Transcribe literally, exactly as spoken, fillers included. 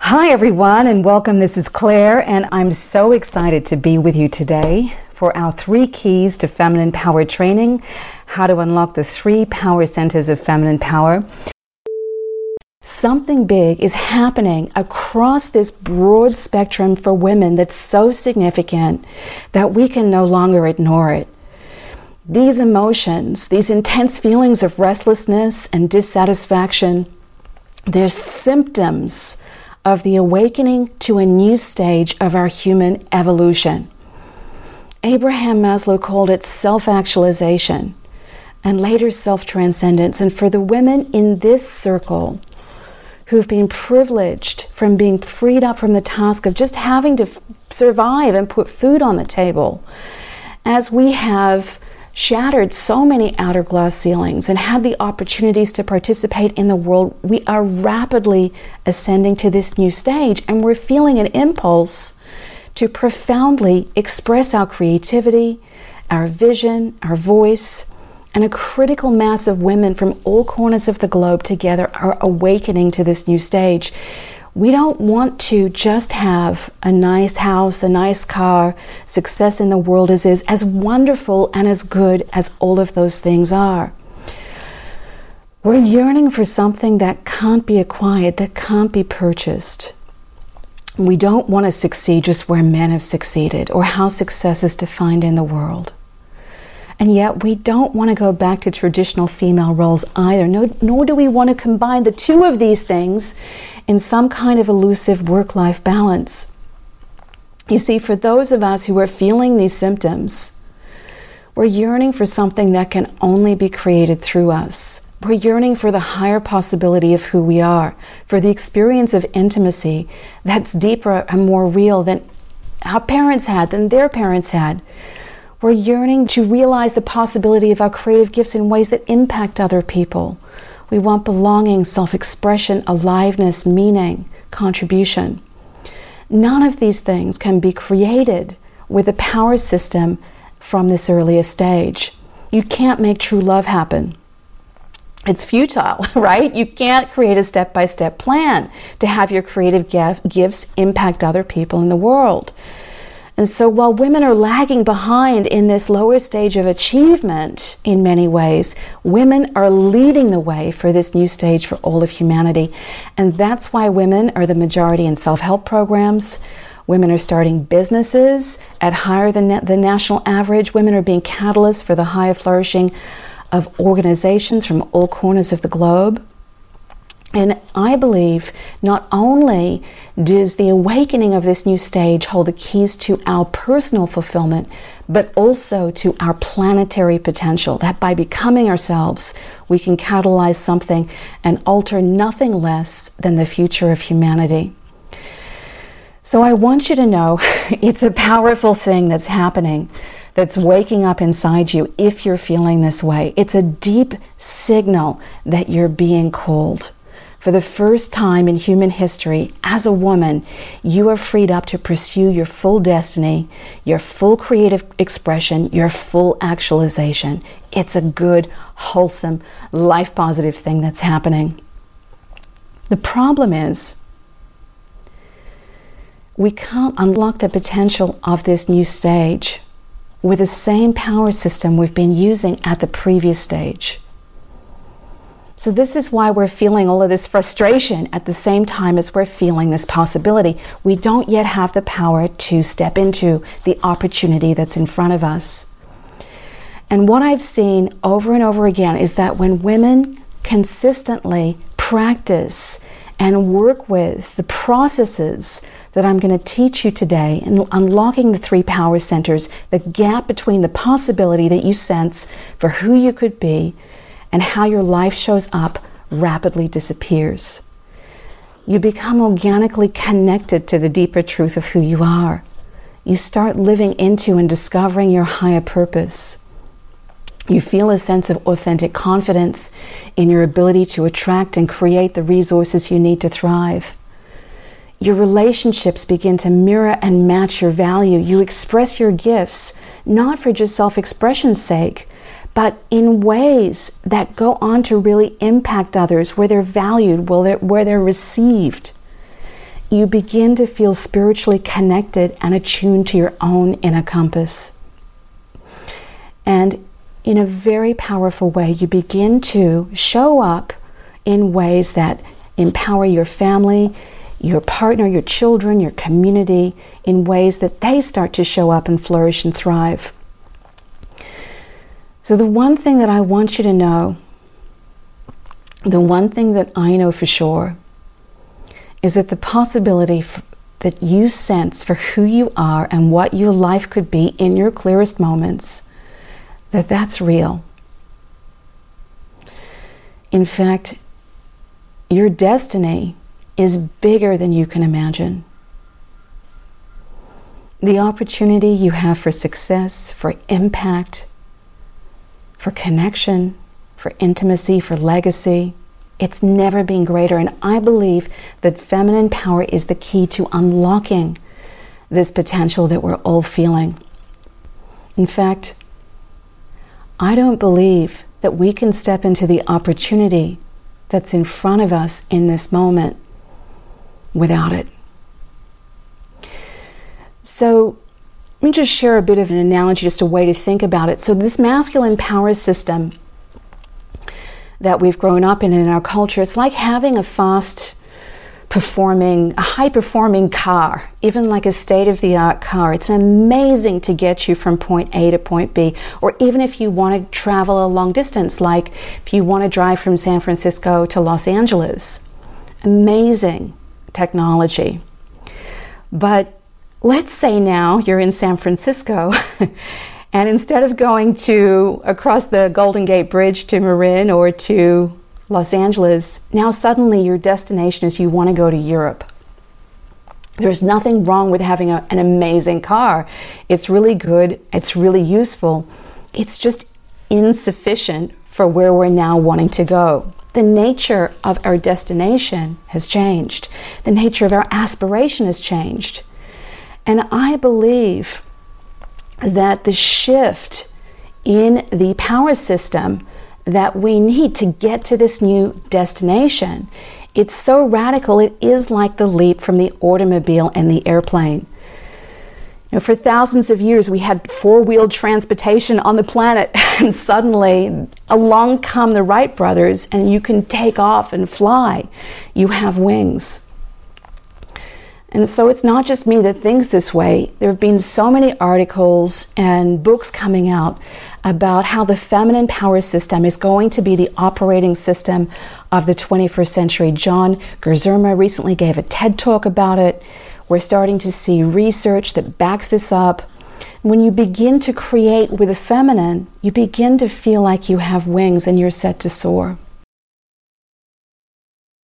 Hi everyone, and welcome. This is Claire, and I'm so excited to be with you today for our three keys to feminine power training, how to unlock the three power centers of feminine power. Something big is happening across this broad spectrum for women that's so significant that we can no longer ignore it. These emotions, these intense feelings of restlessness and dissatisfaction, they're symptoms of the awakening to a new stage of our human evolution. Abraham Maslow called it self-actualization and later self-transcendence. And for the women in this circle who've been privileged from being freed up from the task of just having to f- survive and put food on the table, as we have shattered so many outer glass ceilings and had the opportunities to participate in the world, we are rapidly ascending to this new stage, and we're feeling an impulse to profoundly express our creativity, our vision, our voice, and a critical mass of women from all corners of the globe together are awakening to this new stage. We don't want to just have a nice house, a nice car, success in the world as is, as wonderful and as good as all of those things are. We're yearning for something that can't be acquired, that can't be purchased. We don't want to succeed just where men have succeeded or how success is defined in the world. And yet we don't want to go back to traditional female roles either, no, nor do we want to combine the two of these things in some kind of elusive work-life balance. You see, for those of us who are feeling these symptoms, we're yearning for something that can only be created through us. We're yearning for the higher possibility of who we are, for the experience of intimacy that's deeper and more real than our parents had, than their parents had. We're yearning to realize the possibility of our creative gifts in ways that impact other people. We want belonging, self-expression, aliveness, meaning, contribution. None of these things can be created with a power system from this earliest stage. You can't make true love happen. It's futile, right? You can't create a step-by-step plan to have your creative gifts impact other people in the world. And so while women are lagging behind in this lower stage of achievement in many ways, women are leading the way for this new stage for all of humanity. And that's why women are the majority in self-help programs. Women are starting businesses at higher than the national average. Women are being catalysts for the higher flourishing of organizations from all corners of the globe. And I believe not only does the awakening of this new stage hold the keys to our personal fulfillment, but also to our planetary potential, that by becoming ourselves, we can catalyze something and alter nothing less than the future of humanity. So I want you to know it's a powerful thing that's happening, that's waking up inside you if you're feeling this way. It's a deep signal that you're being called. For the first time in human history, as a woman, you are freed up to pursue your full destiny, your full creative expression, your full actualization. It's a good, wholesome, life-positive thing that's happening. The problem is, we can't unlock the potential of this new stage with the same power system we've been using at the previous stage. So this is why we're feeling all of this frustration at the same time as we're feeling this possibility. We don't yet have the power to step into the opportunity that's in front of us. And what I've seen over and over again is that when women consistently practice and work with the processes that I'm going to teach you today in unlocking the three power centers, the gap between the possibility that you sense for who you could be and how your life shows up rapidly disappears. You become organically connected to the deeper truth of who you are. You start living into and discovering your higher purpose. You feel a sense of authentic confidence in your ability to attract and create the resources you need to thrive. Your relationships begin to mirror and match your value. You express your gifts, not for just self-expression's sake, but in ways that go on to really impact others, where they're valued, where they're, where they're received. you begin to feel spiritually connected and attuned to your own inner compass. And in a very powerful way, you begin to show up in ways that empower your family, your partner, your children, your community, in ways that they start to show up and flourish and thrive. So the one thing that I want you to know, the one thing that I know for sure, is that the possibility for, that you sense for who you are and what your life could be in your clearest moments, that that's real. In fact, your destiny is bigger than you can imagine. The opportunity you have for success, for impact, for connection, for intimacy, for legacy, it's never been greater. And I believe that feminine power is the key to unlocking this potential that we're all feeling. In fact, I don't believe that we can step into the opportunity that's in front of us in this moment without it. So let me just share a bit of an analogy, just a way to think about it. So this masculine power system that we've grown up in in our culture, it's like having a fast performing, a high performing car, even like a state-of-the-art car. It's amazing to get you from point A to point B, or even if you want to travel a long distance, like if you want to drive from San Francisco to Los Angeles. Amazing technology. But let's say now you're in San Francisco and instead of going to across the Golden Gate Bridge to Marin or to Los Angeles, now suddenly your destination is you want to go to Europe. There's nothing wrong with having a, an amazing car. It's really good. It's really useful. It's just insufficient for where we're now wanting to go. The nature of our destination has changed. The nature of our aspiration has changed. And I believe that the shift in the power system that we need to get to this new destination, it's so radical, it is like the leap from the automobile and the airplane. You know, for thousands of years we had four-wheeled transportation on the planet, and suddenly along come the Wright brothers and you can take off and fly. You have wings. And so it's not just me that thinks this way. There have been so many articles and books coming out about how the feminine power system is going to be the operating system of the twenty-first century. John Gerzerma recently gave a TED Talk about it. We're starting to see research that backs this up. When you begin to create with the feminine, you begin to feel like you have wings and you're set to soar.